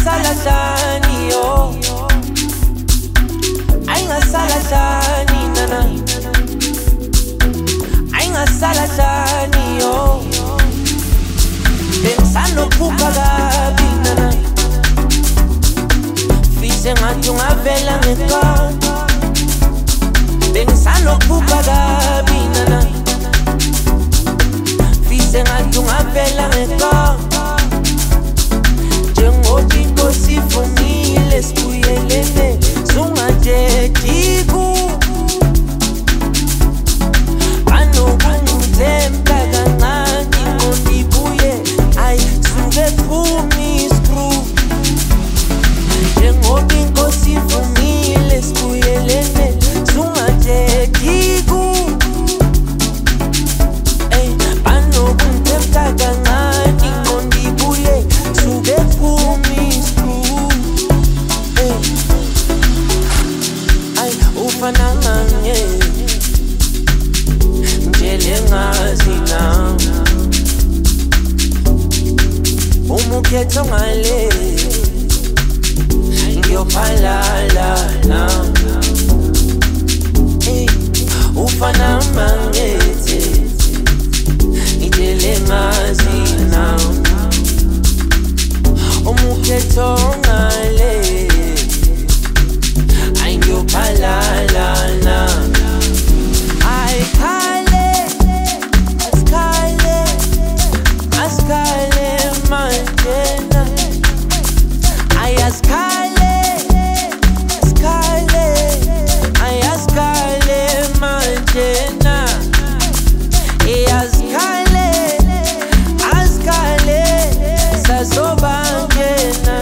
ngasala hlani yo, ay ngasala hlani nana, ay ngasala hlani yo, pensando kuka gabi nana, fise ngathi ungavela ngekhanda, pensando kuka gabi nana, fise ngathi ungavela ngekhanda. Njengoba inkosi ivumile sibuyelene, sungajejiku anokungithemba kancane ngondibuye ayisuke phumi screw. Njengoba inkosi ivumile sibuyelene, sungajejiku anokungithemba kancane ngondibuye suke phumi screw. Ay ufana nanye njele ngazi na umukhetho ngale ngiyophalala na ufana mangete njele ngazi na umukhetho ngale ayingiyophalala na ayikhale asikhale asikhale manjena ayasikhale asikhale ayasikhale manjena ayasikhale asikhale sazobangena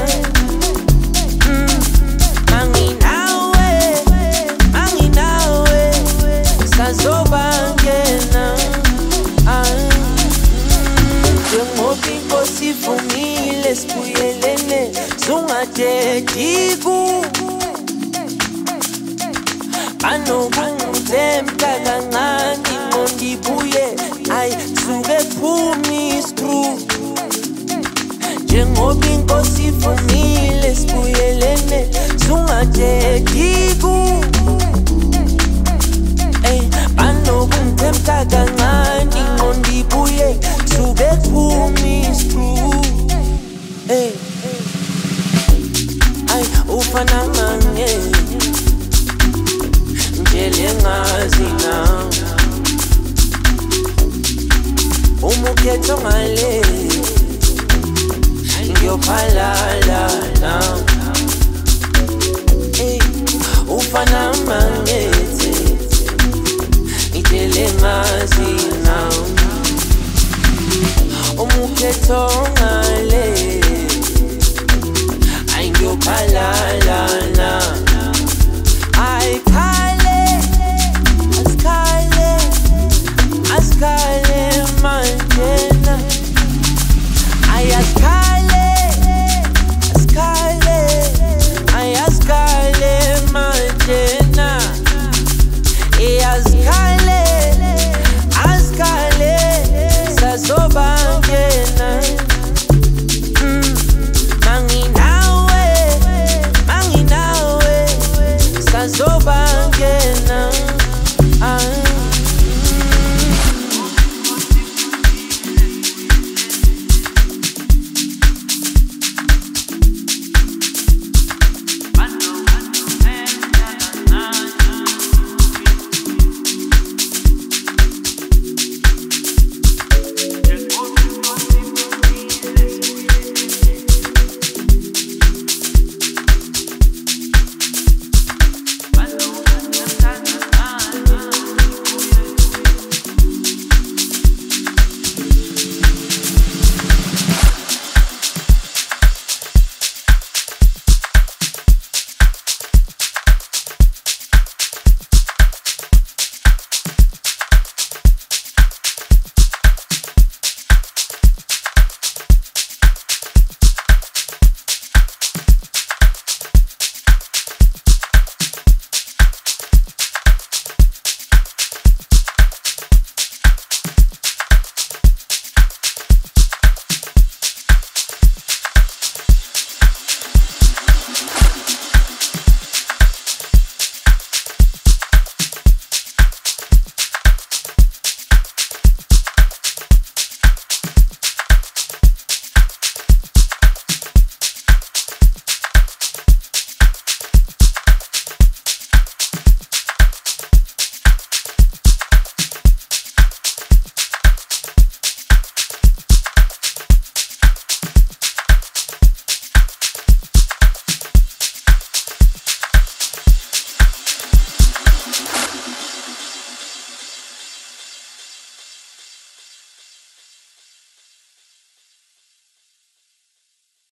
anginawe sazobangena njengoba inkosi ivumile sibuyelene, sungajejiku anokungithemba kancane ngondibuye ayisuke phumi screw. Njengoba inkosi ivumile sibuyelene, sungajejiku anokungithemba kancane ngondibuye suke phumi screw. Ay ufana nanye njele ngazi na umukhetho ngale ngiyophalala na ufana mangete njele ngazi na umukhetho ngale ayingiyophalala